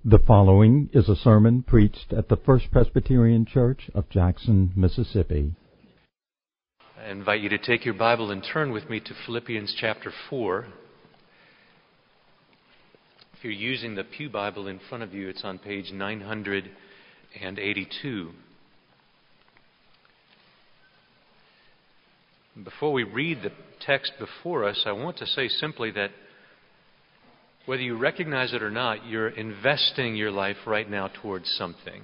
The following is a sermon preached at the First Presbyterian Church of Jackson, Mississippi. I invite you to take your Bible and turn with me to Philippians chapter 4. If you're using the Pew Bible in front of you, it's on page 982. Before we read the text before us, I want to say simply that whether you recognize it or not, you're investing your life right now towards something.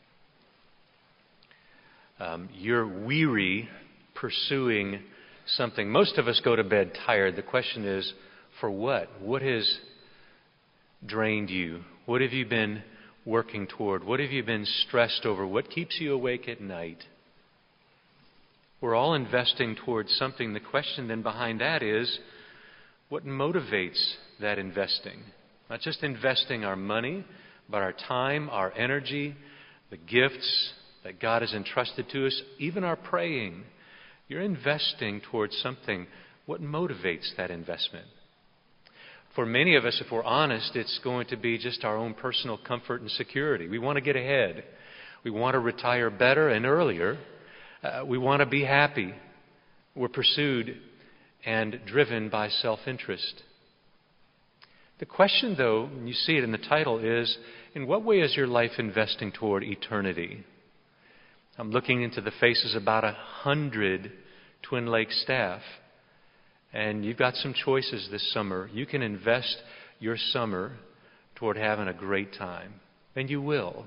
You're weary pursuing something. Most of us go to bed tired. The question is, for what? What has drained you? What have you been working toward? What have you been stressed over? What keeps you awake at night? We're all investing towards something. The question then behind that is, what motivates that investing? Not just investing our money, but our time, our energy, the gifts that God has entrusted to us, even our praying. You're investing towards something. What motivates that investment? For many of us, if we're honest, it's going to be just our own personal comfort and security. We want to get ahead. We want to retire better and earlier. We want to be happy. We're pursued and driven by self-interest. The question, though, and you see it in the title, is, in what way is your life investing toward eternity? I'm looking into the faces of about 100 Twin Lakes staff, and you've got some choices this summer. You can invest your summer toward having a great time, and you will.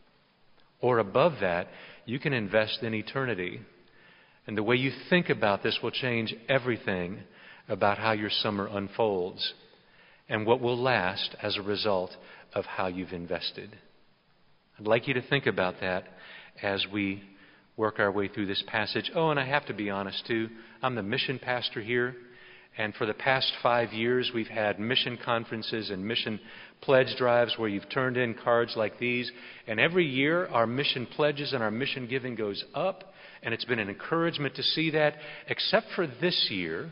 Or above that, you can invest in eternity. And the way you think about this will change everything about how your summer unfolds and what will last as a result of how you've invested. I'd like you to think about that as we work our way through this passage. Oh, and I have to be honest too, I'm the mission pastor here, and for the past 5 years we've had mission conferences and mission pledge drives where you've turned in cards like these, and every year our mission pledges and our mission giving goes up. And it's been an encouragement to see that. Except for this year,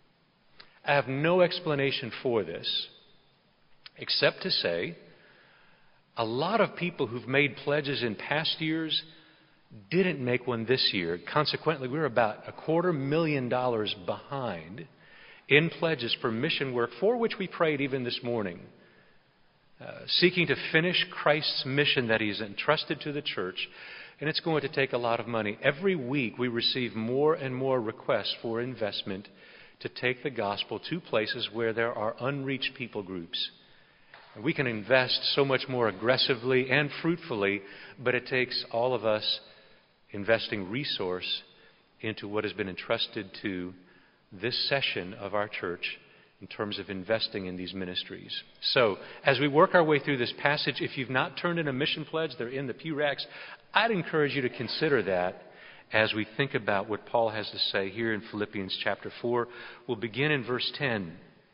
I have no explanation for this, except to say a lot of people who've made pledges in past years didn't make one this year. Consequently, we're about $250,000 behind in pledges for mission work, for which we prayed even this morning, seeking to finish Christ's mission that He's entrusted to the church. And it's going to take a lot of money. Every week we receive more and more requests for investment to take the gospel to places where there are unreached people groups. And we can invest so much more aggressively and fruitfully, but it takes all of us investing resource into what has been entrusted to this session of our church in terms of investing in these ministries. So, as we work our way through this passage, if you've not turned in a mission pledge, they're in the pew racks. I'd encourage you to consider that as we think about what Paul has to say here in Philippians chapter 4. We'll begin in verse 10.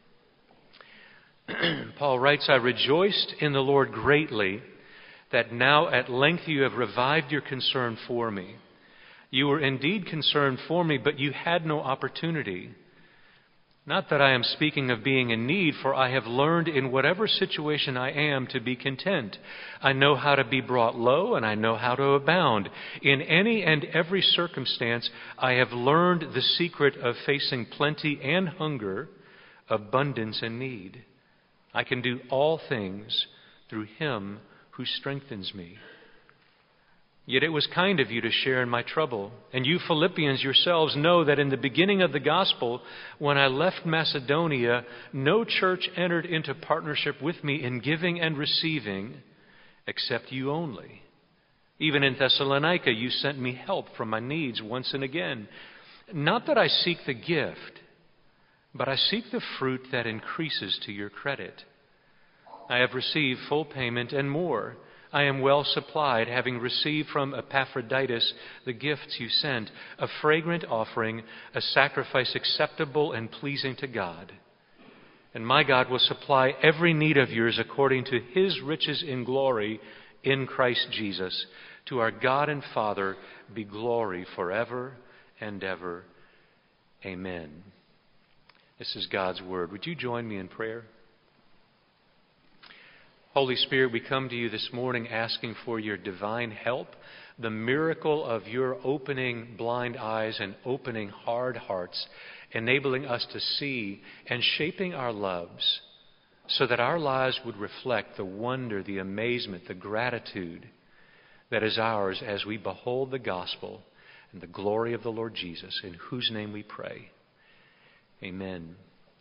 Paul writes, "I rejoiced in the Lord greatly that now at length you have revived your concern for me. You were indeed concerned for me, but you had no opportunity. Not that I am speaking of being in need, for I have learned in whatever situation I am to be content. I know how to be brought low, and I know how to abound. In any and every circumstance, I have learned the secret of facing plenty and hunger, abundance and need. I can do all things through Him who strengthens me. Yet it was kind of you to share in my trouble. And you Philippians yourselves know that in the beginning of the gospel, when I left Macedonia, no church entered into partnership with me in giving and receiving except you only. Even in Thessalonica, you sent me help from my needs once and again. Not that I seek the gift, but I seek the fruit that increases to your credit. I have received full payment and more. I am well supplied, having received from Epaphroditus the gifts you sent, a fragrant offering, a sacrifice acceptable and pleasing to God. And my God will supply every need of yours according to His riches in glory in Christ Jesus. To our God and Father be glory forever and ever. Amen." This is God's Word. Would you join me in prayer? Holy Spirit, we come to you this morning asking for your divine help, the miracle of your opening blind eyes and opening hard hearts, enabling us to see and shaping our loves so that our lives would reflect the wonder, the amazement, the gratitude that is ours as we behold the gospel and the glory of the Lord Jesus, in whose name we pray. Amen.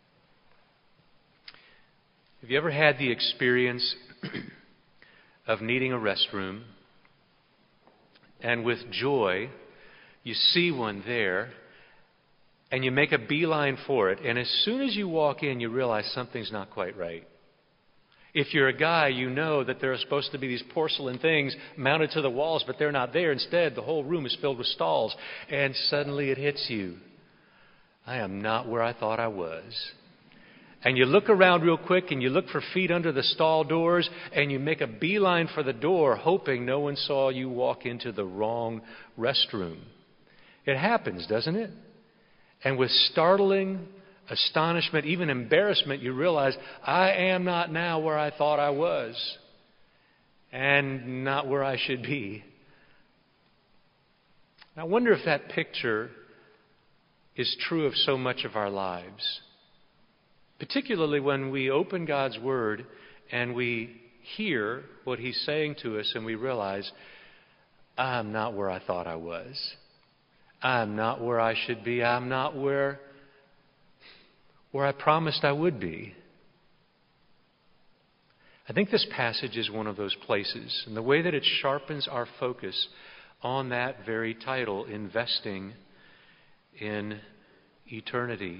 Have you ever had the experience of needing a restroom, and with joy you see one there and you make a beeline for it, and as soon as you walk in you realize something's not quite right? If you're a guy, you know that there are supposed to be these porcelain things mounted to the walls, but they're not there. Instead, the whole room is filled with stalls, and suddenly it hits you. I am not where I thought I was. And you look around real quick and you look for feet under the stall doors and you make a beeline for the door, hoping no one saw you walk into the wrong restroom. It happens, doesn't it? And with startling astonishment, even embarrassment, you realize, I am not now where I thought I was, and not where I should be. I wonder if that picture is true of so much of our lives. Particularly when we open God's Word and we hear what He's saying to us and we realize, I'm not where I thought I was. I'm not where I should be. I'm not where I promised I would be. I think this passage is one of those places, and the way that it sharpens our focus on that very title, Investing in Eternity.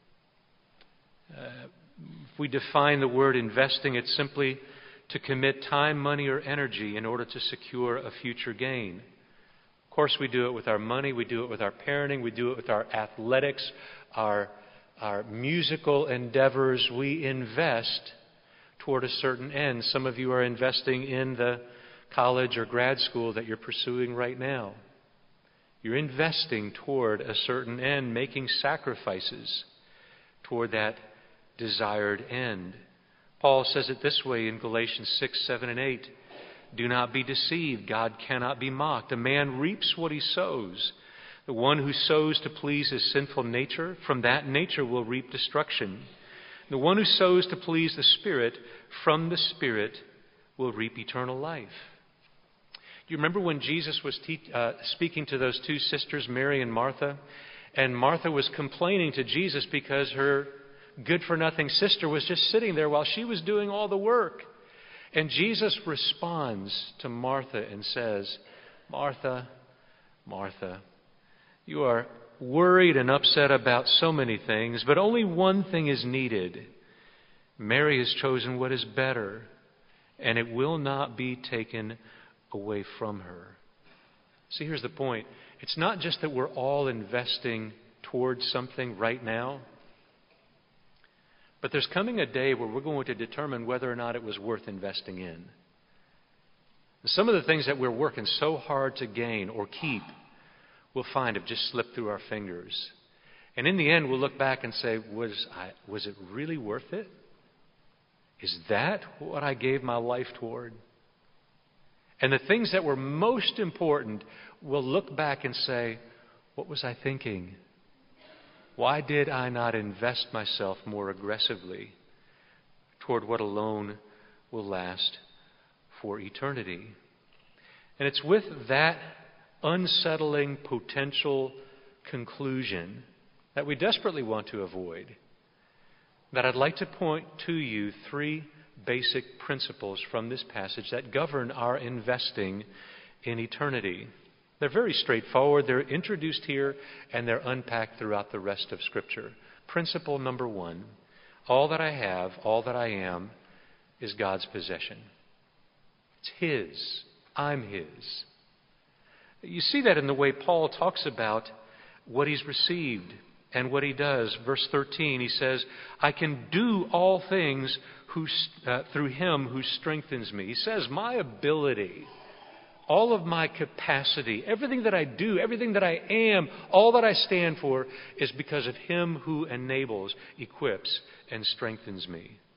If we define the word investing, it's simply to commit time, money, or energy in order to secure a future gain. Of course, we do it with our money, we do it with our parenting, we do it with our athletics, our musical endeavors. We invest toward a certain end. Some of you are investing in the college or grad school that you're pursuing right now. You're investing toward a certain end, making sacrifices toward that desired end. Paul says it this way in Galatians 6, 7, and 8. Do not be deceived. God cannot be mocked. A man reaps what he sows. The one who sows to please his sinful nature, from that nature will reap destruction. The one who sows to please the Spirit, from the Spirit will reap eternal life. Do you remember when Jesus was speaking to those two sisters, Mary and Martha? And Martha was complaining to Jesus because her good-for-nothing sister was just sitting there while she was doing all the work. And Jesus responds to Martha and says, Martha, Martha, you are worried and upset about so many things, but only one thing is needed. Mary has chosen what is better, and it will not be taken away from her. See, here's the point. It's not just that we're all investing towards something right now, but there's coming a day where we're going to determine whether or not it was worth investing in. Some of the things that we're working so hard to gain or keep, we'll find have just slipped through our fingers. And in the end, we'll look back and say, was it really worth it? Is that what I gave my life toward? And the things that were most important, we'll look back and say, what was I thinking? Why did I not invest myself more aggressively toward what alone will last for eternity? And it's with that unsettling potential conclusion that we desperately want to avoid that I'd like to point to you three basic principles from this passage that govern our investing in eternity. They're very straightforward. They're introduced here and they're unpacked throughout the rest of Scripture. Principle number one, all that I have, all that I am, is God's possession. It's His. I'm His. You see that in the way Paul talks about what he's received and what he does. Verse 13, he says, I can do all things through Him who strengthens me. He says, my ability, all of my capacity, everything that I do, everything that I am, all that I stand for is because of Him who enables, equips, and strengthens me.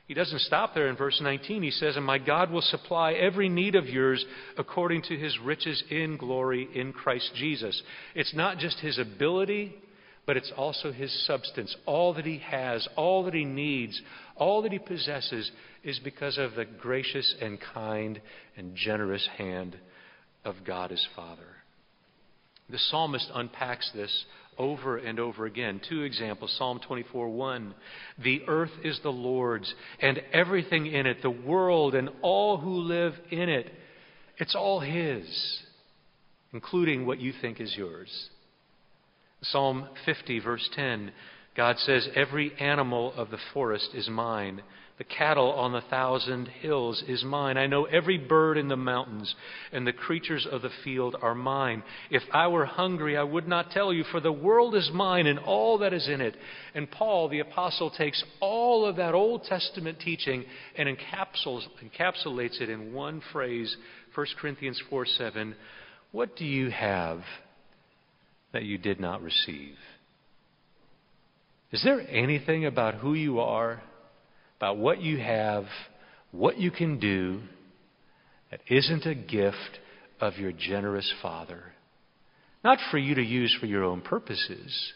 He doesn't stop there in verse 19. He says, "And my God will supply every need of yours according to His riches in glory in Christ Jesus." It's not just His ability, but it's also His substance. All that He has, all that He needs, all that He possesses is because of the gracious and kind and generous hand of God His Father. The psalmist unpacks this over and over again. Two examples. Psalm 24:1. "The earth is the Lord's and everything in it, the world and all who live in it. It's all His, including what you think is yours." Psalm 50, verse 10. God says, "Every animal of the forest is mine. The cattle on 1,000 hills is mine. I know every bird in the mountains, and the creatures of the field are mine. If I were hungry, I would not tell you, for the world is mine and all that is in it." And Paul, the apostle, takes all of that Old Testament teaching and encapsulates it in one phrase, 1 Corinthians 4:7. "What do you have that you did not receive?" Is there anything about who you are, about what you have, what you can do, that isn't a gift of your generous Father? Not for you to use for your own purposes,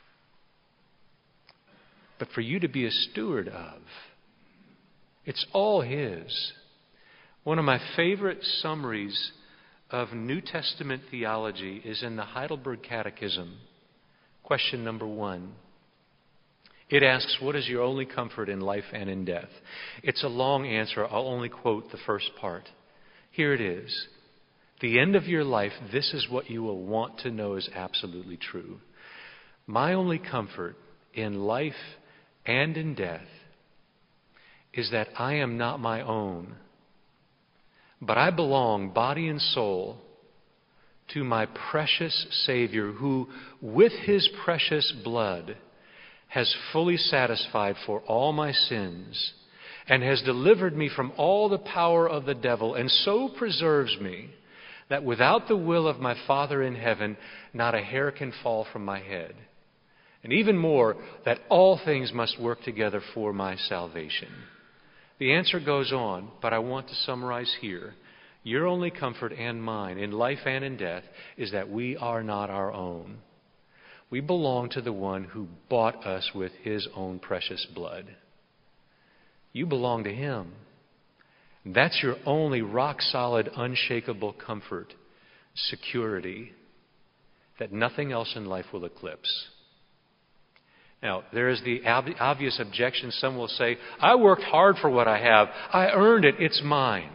but for you to be a steward of. It's all His. One of my favorite summaries of New Testament theology is in the Heidelberg Catechism. Question number 1. It asks, "What is your only comfort in life and in death?" It's a long answer. I'll only quote the first part. Here it is. The end of your life, this is what you will want to know is absolutely true. "My only comfort in life and in death is that I am not my own, but I belong, body and soul, to my precious Savior, who, with His precious blood, has fully satisfied for all my sins and has delivered me from all the power of the devil, and so preserves me that without the will of my Father in heaven, not a hair can fall from my head. And even more, that all things must work together for my salvation." The answer goes on, but I want to summarize here. Your only comfort and mine in life and in death is that we are not our own. We belong to the one who bought us with His own precious blood. You belong to Him. That's your only rock-solid, unshakable comfort, security, that nothing else in life will eclipse. Now, there is the obvious objection. Some will say, "I worked hard for what I have. I earned it. It's mine."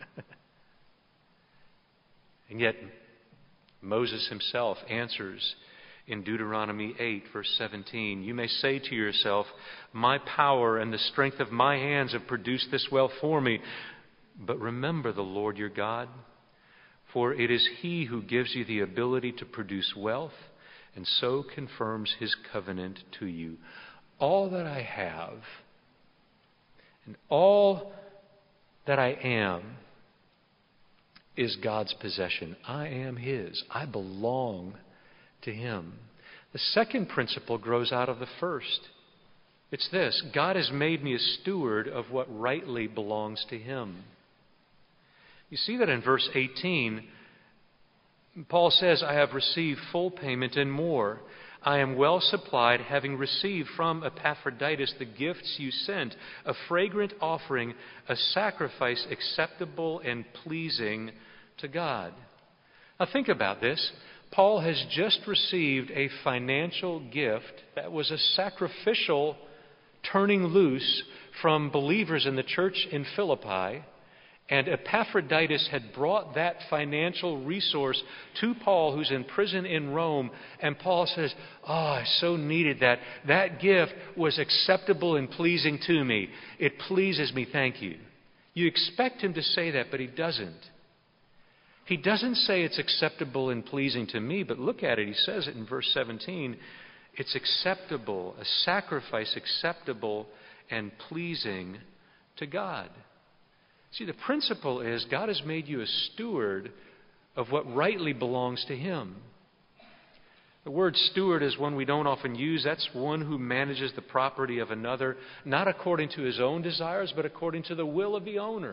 And yet, Moses himself answers in Deuteronomy 8, verse 17, "You may say to yourself, 'My power and the strength of my hands have produced this wealth for me.' But remember the Lord your God, for it is He who gives you the ability to produce wealth and so confirms His covenant to you. All that I have and all that I am is God's possession. I am His. I belong to Him." The second principle grows out of the first. It's this: God has made me a steward of what rightly belongs to Him. You see that in verse 18. Paul says, "I have received full payment and more. I am well supplied, having received from Epaphroditus the gifts you sent, a fragrant offering, a sacrifice acceptable and pleasing to God." Now think about this. Paul has just received a financial gift that was a sacrificial turning loose from believers in the church in Philippi. And Epaphroditus had brought that financial resource to Paul, who's in prison in Rome. And Paul says, "Oh, I so needed that. That gift was acceptable and pleasing to me. It pleases me, thank you." You expect him to say that, but he doesn't. He doesn't say it's acceptable and pleasing to me, but look at it. He says it in verse 17. It's acceptable, a sacrifice acceptable and pleasing to God. See, the principle is God has made you a steward of what rightly belongs to Him. The word steward is one we don't often use. That's one who manages the property of another, not according to his own desires, but according to the will of the owner.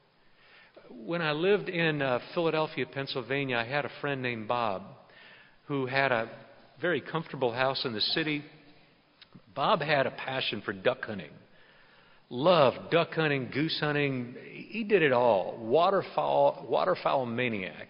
When I lived in Philadelphia, Pennsylvania, I had a friend named Bob who had a very comfortable house in the city. Bob had a passion for duck hunting. Loved duck hunting, goose hunting. He did it all. Waterfowl maniac.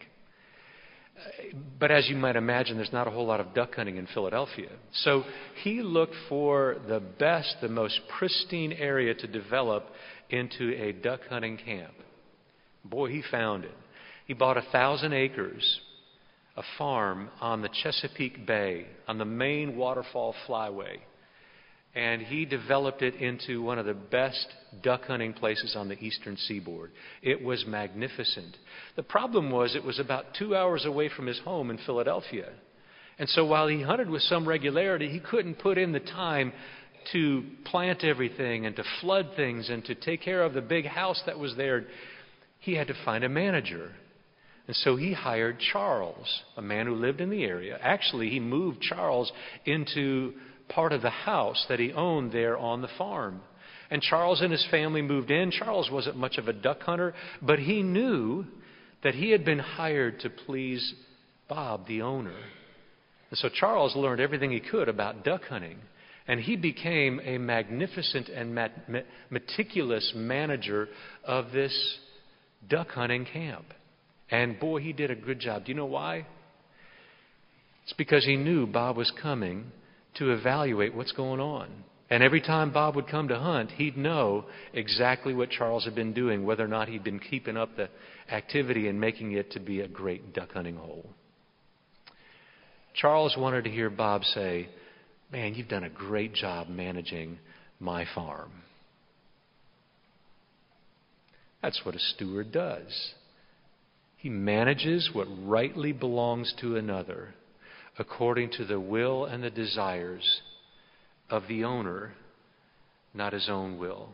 But as you might imagine, there's not a whole lot of duck hunting in Philadelphia. So he looked for the best, the most pristine area to develop into a duck hunting camp. Boy, he found it. He bought 1,000 acres, a farm on the Chesapeake Bay, on the main waterfall flyway. And he developed it into one of the best duck hunting places on the eastern seaboard. It was magnificent. The problem was it was about 2 hours away from his home in Philadelphia. And so while he hunted with some regularity, he couldn't put in the time to plant everything and to flood things and to take care of the big house that was there. He had to find a manager. And so he hired Charles, a man who lived in the area. Actually, he moved Charles into part of the house that he owned there on the farm. And Charles and his family moved in. Charles wasn't much of a duck hunter, but he knew that he had been hired to please Bob, the owner. And so Charles learned everything he could about duck hunting. And he became a magnificent and meticulous manager of this duck hunting camp. And boy, he did a good job. Do you know why? It's because he knew Bob was coming to evaluate what's going on. And every time Bob would come to hunt, he'd know exactly what Charles had been doing, whether or not he'd been keeping up the activity and making it to be a great duck hunting hole. Charles wanted to hear Bob say, "Man, you've done a great job managing my farm." That's what a steward does. He manages what rightly belongs to another according to the will and the desires of the owner, not his own will.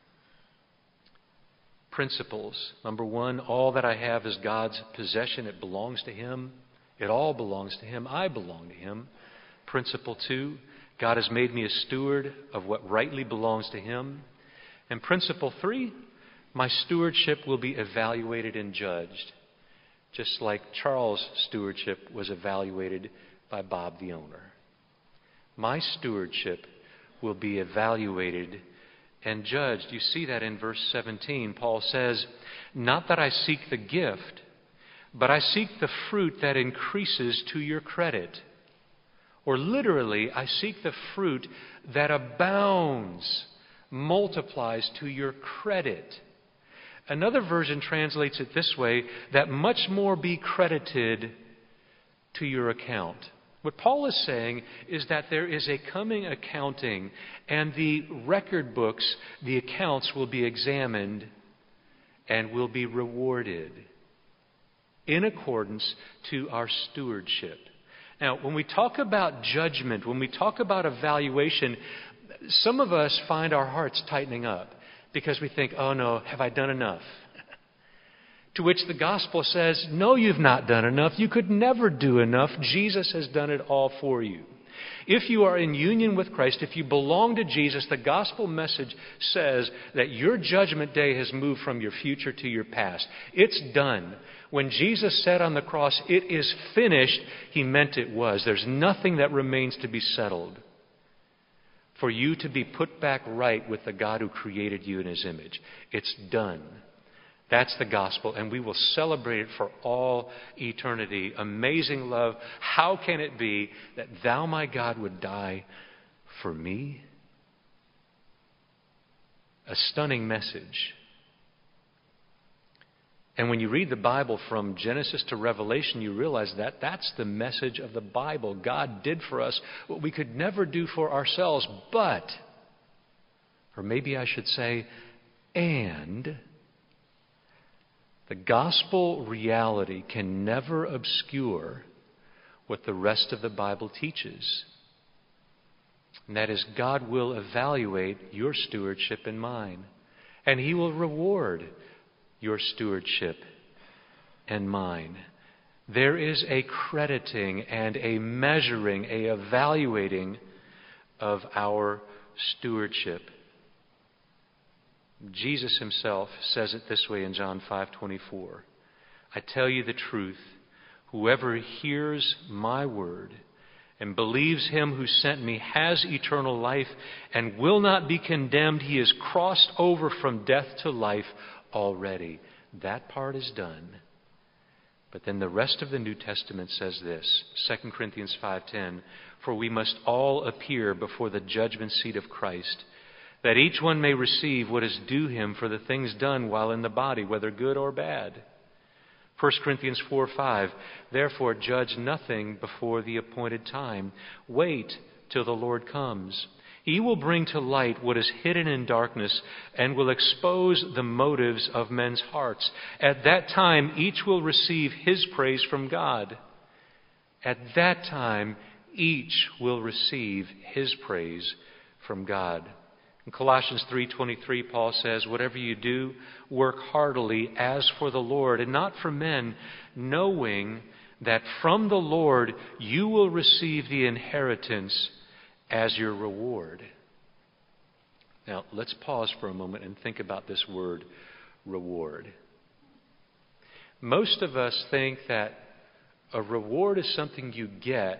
Principles. Number one, all that I have is God's possession. It belongs to Him. It all belongs to Him. I belong to Him. Principle two, God has made me a steward of what rightly belongs to Him. And principle three, my stewardship will be evaluated and judged, just like Charles' stewardship was evaluated by Bob, the owner. My stewardship will be evaluated and judged. You see that in verse 17. Paul says, "Not that I seek the gift, but I seek the fruit that increases to your credit." Or literally, I seek the fruit that abounds, multiplies to your credit. Another version translates it this way, that much more be credited to your account. What Paul is saying is that there is a coming accounting, and the record books, the accounts will be examined and will be rewarded in accordance to our stewardship. Now, when we talk about judgment, when we talk about evaluation, some of us find our hearts tightening up because we think, "Oh no, have I done enough?" To which the gospel says, "No, you've not done enough. You could never do enough. Jesus has done it all for you." If you are in union with Christ, if you belong to Jesus, the gospel message says that your judgment day has moved from your future to your past. It's done. When Jesus said on the cross, "It is finished," He meant it was. There's nothing that remains to be settled for you to be put back right with the God who created you in His image. It's done. That's the gospel, and we will celebrate it for all eternity. Amazing love. How can it be that Thou, my God, would die for me? A stunning message. And when you read the Bible from Genesis to Revelation, you realize that that's the message of the Bible. God did for us what we could never do for ourselves, but, or maybe I should say, and the gospel reality can never obscure what the rest of the Bible teaches. And that is, God will evaluate your stewardship and mine. And He will reward your stewardship and mine. There is a crediting and a measuring, a evaluating of our stewardship. Jesus himself says it this way in John 5:24. I tell you the truth, whoever hears my word and believes him who sent me has eternal life and will not be condemned. He is crossed over from death to life already. That part is done. But then the rest of the New Testament says this, 2 Corinthians 5:10, for we must all appear before the judgment seat of Christ, that each one may receive what is due him for the things done while in the body, whether good or bad. 1 Corinthians 4:5, therefore judge nothing before the appointed time. Wait till the Lord comes. He will bring to light what is hidden in darkness and will expose the motives of men's hearts. At that time, each will receive his praise from God. At that time, each will receive his praise from God. In Colossians 3:23, Paul says, whatever you do, work heartily as for the Lord and not for men, knowing that from the Lord you will receive the inheritance as your reward. Now, let's pause for a moment and think about this word, reward. Most of us think that a reward is something you get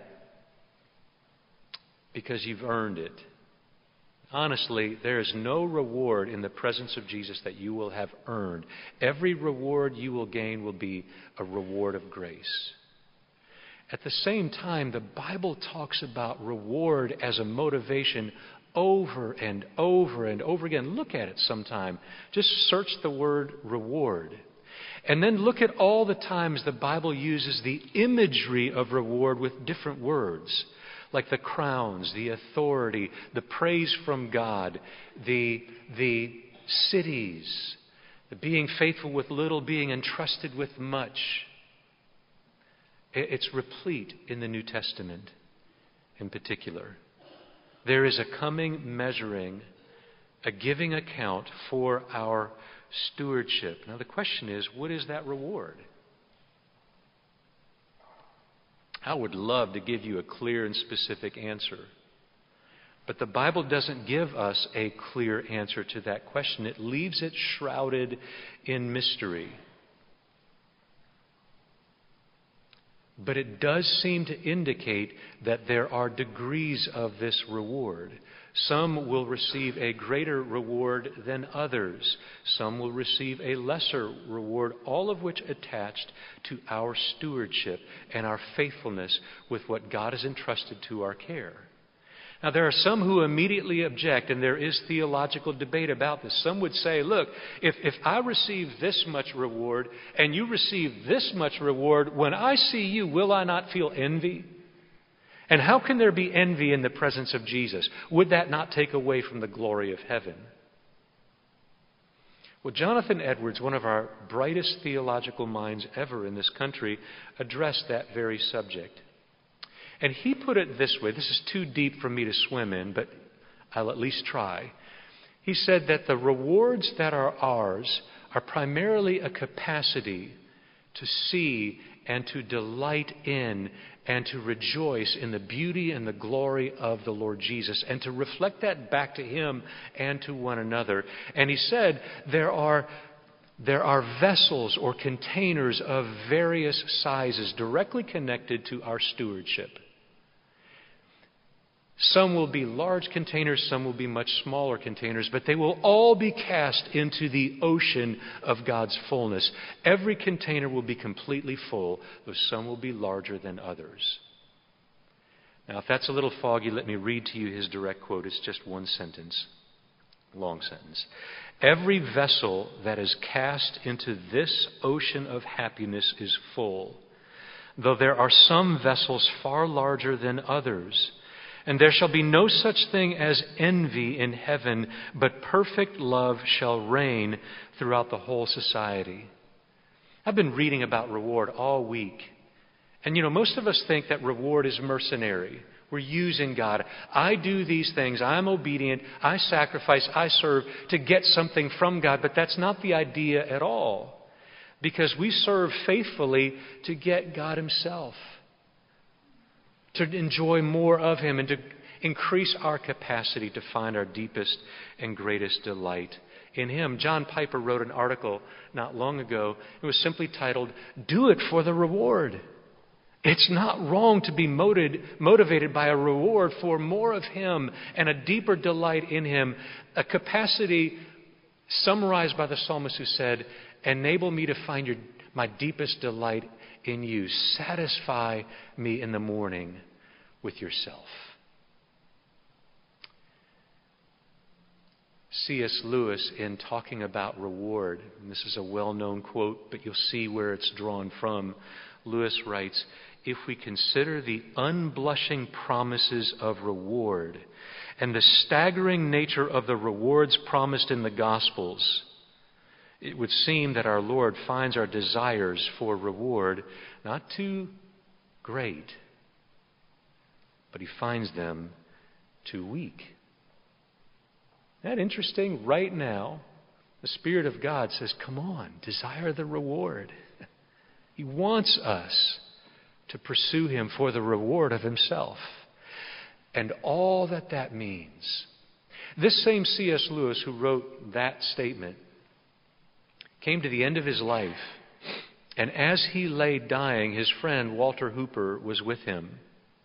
because you've earned it. Honestly, there is no reward in the presence of Jesus that you will have earned. Every reward you will gain will be a reward of grace. At the same time, the Bible talks about reward as a motivation over and over and over again. Look at it sometime. Just search the word reward. And then look at all the times the Bible uses the imagery of reward with different words, like the crowns, the authority, the praise from God, the cities, the being faithful with little, being entrusted with much. It's replete in the New Testament in particular. There is a coming measuring, a giving account for our stewardship. Now the question is, what is that reward? I would love to give you a clear and specific answer. But the Bible doesn't give us a clear answer to that question. It leaves it shrouded in mystery. But it does seem to indicate that there are degrees of this reward. Some will receive a greater reward than others. Some will receive a lesser reward, all of which attached to our stewardship and our faithfulness with what God has entrusted to our care. Now, there are some who immediately object, and there is theological debate about this. Some would say, look, if I receive this much reward and you receive this much reward, when I see you, will I not feel envy? And how can there be envy in the presence of Jesus? Would that not take away from the glory of heaven? Well, Jonathan Edwards, one of our brightest theological minds ever in this country, addressed that very subject. And he put it this way. This is too deep for me to swim in, but I'll at least try. He said that the rewards that are ours are primarily a capacity to see and to delight in and to rejoice in the beauty and the glory of the Lord Jesus and to reflect that back to Him and to one another. And he said there are vessels or containers of various sizes directly connected to our stewardship. Some will be large containers, some will be much smaller containers, but they will all be cast into the ocean of God's fullness. Every container will be completely full, though some will be larger than others. Now, if that's a little foggy, let me read to you his direct quote. It's just one sentence, long sentence. Every vessel that is cast into this ocean of happiness is full, though there are some vessels far larger than others. And there shall be no such thing as envy in heaven, but perfect love shall reign throughout the whole society. I've been reading about reward all week. And most of us think that reward is mercenary. We're using God. I do these things. I'm obedient. I sacrifice. I serve to get something from God. But that's not the idea at all. because we serve faithfully to get God Himself, to enjoy more of Him, and to increase our capacity to find our deepest and greatest delight in Him. John Piper wrote an article not long ago. It was simply titled, "Do It for the Reward." It's not wrong to be motivated by a reward for more of Him and a deeper delight in Him, a capacity summarized by the psalmist who said, "Enable me to find my deepest delight in You. Satisfy me in the morning with Yourself." C.S. Lewis, in talking about reward, and this is a well-known quote, but you'll see where it's drawn from, Lewis writes, "If we consider the unblushing promises of reward and the staggering nature of the rewards promised in the Gospels, it would seem that our Lord finds our desires for reward not too great, but He finds them too weak." Isn't that interesting? Right now, the Spirit of God says, come on, desire the reward. He wants us to pursue Him for the reward of Himself. And all that means. This same C.S. Lewis, who wrote that statement, came to the end of his life, and as he lay dying, his friend Walter Hooper was with him.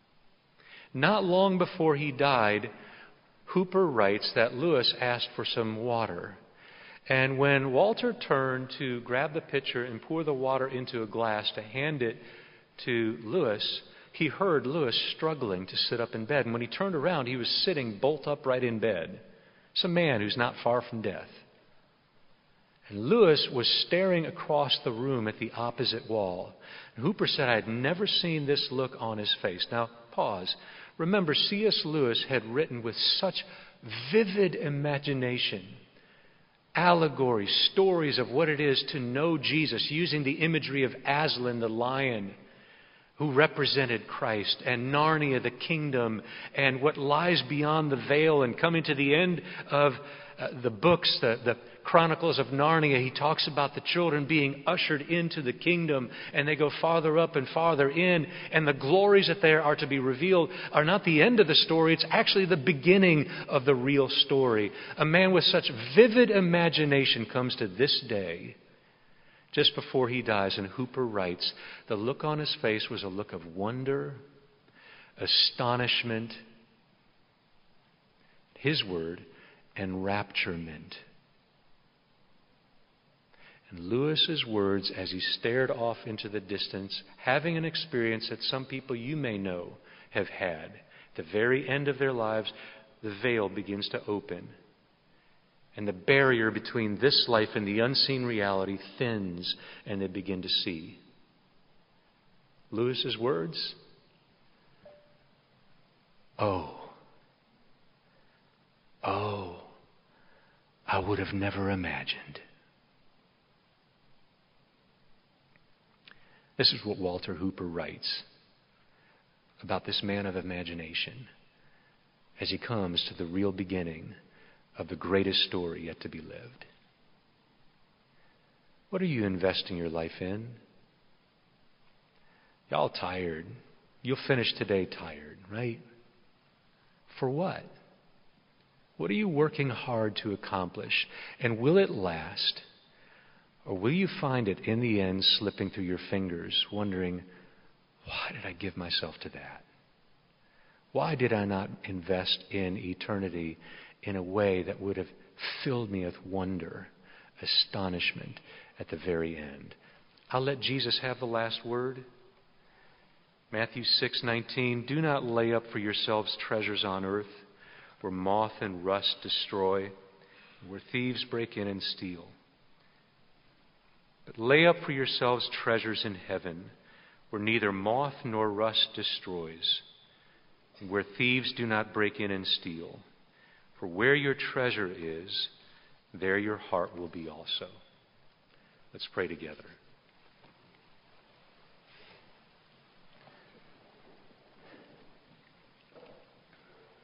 Not long before he died, Hooper writes that Lewis asked for some water. And when Walter turned to grab the pitcher and pour the water into a glass to hand it to Lewis, he heard Lewis struggling to sit up in bed. And when he turned around, he was sitting bolt upright in bed. It's a man who's not far from death. And Lewis was staring across the room at the opposite wall. And Hooper said, "I had never seen this look on his face." Now, pause. Remember, C.S. Lewis had written with such vivid imagination, allegories, stories of what it is to know Jesus, using the imagery of Aslan, the lion, who represented Christ, and Narnia, the kingdom, and what lies beyond the veil, and coming to the end of the books, the Chronicles of Narnia, he talks about the children being ushered into the kingdom, and they go farther up and farther in, and the glories that there are to be revealed are not the end of the story, it's actually the beginning of the real story. A man with such vivid imagination comes to this day, just before he dies, and Hooper writes, the look on his face was a look of wonder, astonishment, his word, enrapturement. And Lewis's words, as he stared off into the distance, having an experience that some people you may know have had, at the very end of their lives, the veil begins to open. And the barrier between this life and the unseen reality thins, and they begin to see. Lewis's words, Oh, I would have never imagined. This is what Walter Hooper writes about this man of imagination as he comes to the real beginning of the greatest story yet to be lived. What are you investing your life in? Y'all tired. You'll finish today tired, right? For what? What are you working hard to accomplish? And will it last? Or will you find it in the end slipping through your fingers, wondering, why did I give myself to that? Why did I not invest in eternity in a way that would have filled me with wonder, astonishment at the very end? I'll let Jesus have the last word. Matthew 6:19, do not lay up for yourselves treasures on earth, where moth and rust destroy, where thieves break in and steal. But lay up for yourselves treasures in heaven, where neither moth nor rust destroys, and where thieves do not break in and steal. For where your treasure is, there your heart will be also. Let's pray together.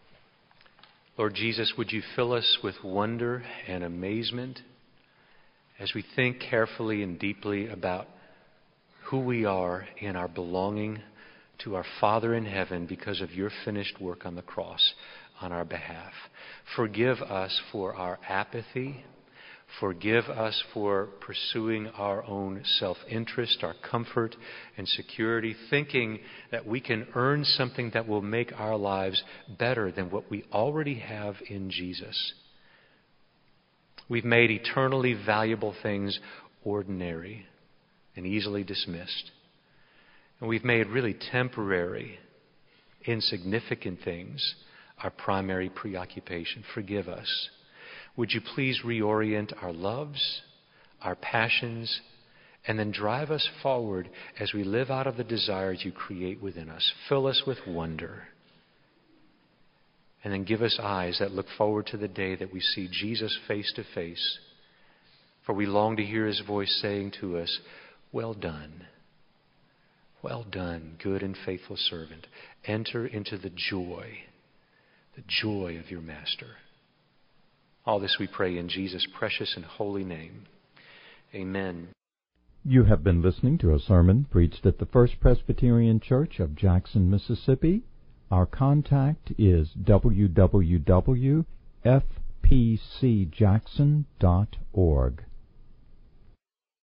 Lord Jesus, would you fill us with wonder and amazement as we think carefully and deeply about who we are in our belonging to our Father in heaven because of your finished work on the cross on our behalf. Forgive us for our apathy. Forgive us for pursuing our own self-interest, our comfort and security, thinking that we can earn something that will make our lives better than what we already have in Jesus. We've made eternally valuable things ordinary and easily dismissed. And we've made really temporary, insignificant things our primary preoccupation. Forgive us. Would you please reorient our loves, our passions, and then drive us forward as we live out of the desires you create within us. Fill us with wonder. And then give us eyes that look forward to the day that we see Jesus face to face. For we long to hear his voice saying to us, "Well done. Well done, good and faithful servant. Enter into the joy of your master." All this we pray in Jesus' precious and holy name. Amen. You have been listening to a sermon preached at the First Presbyterian Church of Jackson, Mississippi. Our contact is www.fpcjackson.org.